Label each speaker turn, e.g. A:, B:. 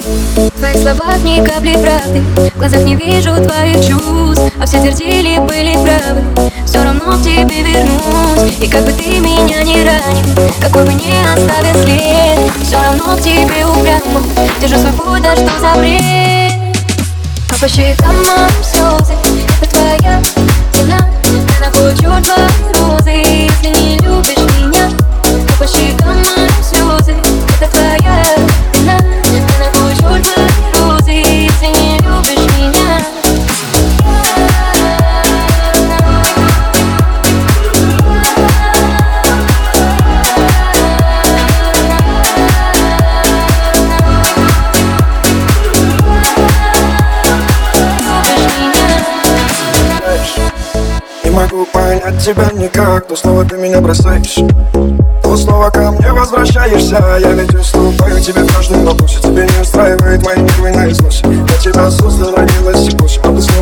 A: В твоих словах ни капли правды, в глазах не вижу твоих чувств, а все твердили, были правы. Все равно к тебе вернусь, и как бы ты меня не ранил, какой бы ни оставил след, все равно к тебе упрямо держу свой путь, да что за бред. А по щекам моим слезы, это твоя вина. Я нахочу твои розы, если не любишь меня. А по щекам моим слезы, это твоя вина. Я нахочу твои розы, если не любишь меня.
B: Не могу понять тебя никак, то снова ты меня бросаешь, то снова ко мне возвращаешься. Я ведь уступаю тебе в каждом вопросе, тебе не устраивает мои нервы наизусть. Я тебя создал, родилась и позже,